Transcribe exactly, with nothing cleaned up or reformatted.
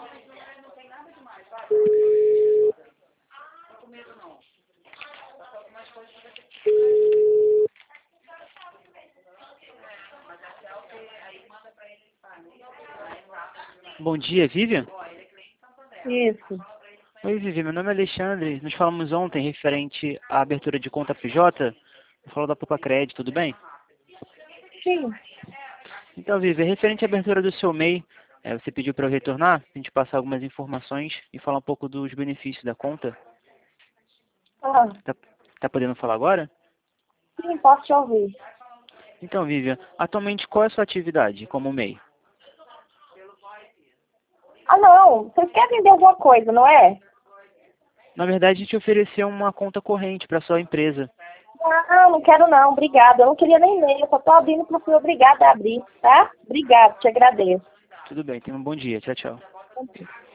Bom dia, Vivian. Isso. Oi, Vivian. Meu nome é Alexandre. Nós falamos ontem referente à abertura de conta P J. Falou da Poupa Crédito, tudo bem? Sim. Então, Vivian, referente à abertura do seu M E I, é, você pediu para eu retornar, a gente passar algumas informações e falar um pouco dos benefícios da conta. Ah, Tá, tá podendo falar agora? sim, posso te ouvir. Então, Vivian, atualmente qual é a sua atividade como M E I? Ah, não. Vocês querem vender alguma coisa, não é? Na verdade, a gente ofereceu uma conta corrente para sua empresa. Não, não quero não. Obrigada. Eu não queria nem ler. Eu só tô abrindo porque fui obrigada a abrir, tá? Obrigada, te agradeço. Tudo bem, tenha um bom dia. Tchau, tchau.